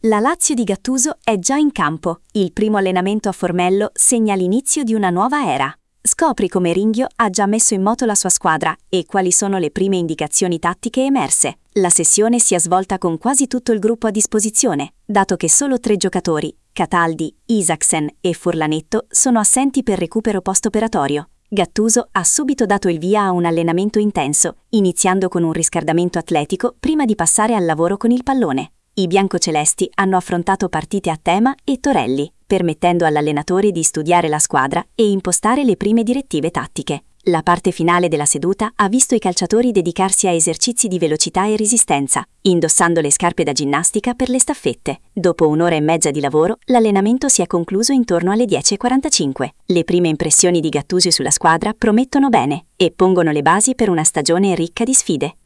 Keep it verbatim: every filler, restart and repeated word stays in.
La Lazio di Gattuso è già in campo. Il primo allenamento a Formello segna l'inizio di una nuova era. Scopri come Ringhio ha già messo in moto la sua squadra e quali sono le prime indicazioni tattiche emerse. La sessione si è svolta con quasi tutto il gruppo a disposizione, dato che solo tre giocatori, Cataldi, Isaksen e Furlanetto, sono assenti per recupero post-operatorio. Gattuso ha subito dato il via a un allenamento intenso, iniziando con un riscaldamento atletico prima di passare al lavoro con il pallone. I biancocelesti hanno affrontato partite a tema e torelli, permettendo all'allenatore di studiare la squadra e impostare le prime direttive tattiche. La parte finale della seduta ha visto i calciatori dedicarsi a esercizi di velocità e resistenza, indossando le scarpe da ginnastica per le staffette. Dopo un'ora e mezza di lavoro, l'allenamento si è concluso intorno alle dieci e quarantacinque. Le prime impressioni di Gattuso sulla squadra promettono bene e pongono le basi per una stagione ricca di sfide.